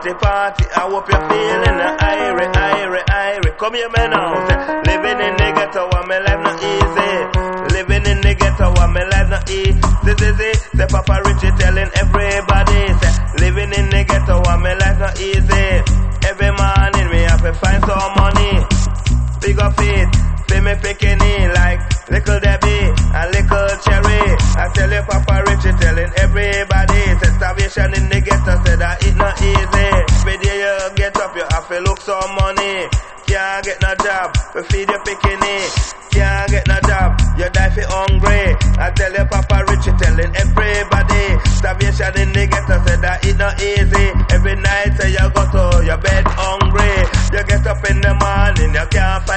party, party. I hope you're feeling the irie. Come here, man, now. Say, living in the ghetto, and my life not easy. Living in the ghetto, and my life not easy. Say, Papa Richie telling everybody. Say, living in the ghetto, and my life not easy. Every morning me have to find some money. Big up it, see me picking in like little Debbie and little Cherry. I tell you, Papa Richie telling everybody. Say, starvation in the ghetto, say that it not easy. Every day you get up, you have to look some money. Can't get no job, we feed your picking. Can't get no job, you die for hungry. I tell you, Papa Richie telling everybody. Starvation in the ghetto, say that it not easy. Every night say you go to your bed hungry. You get up in the morning, you can't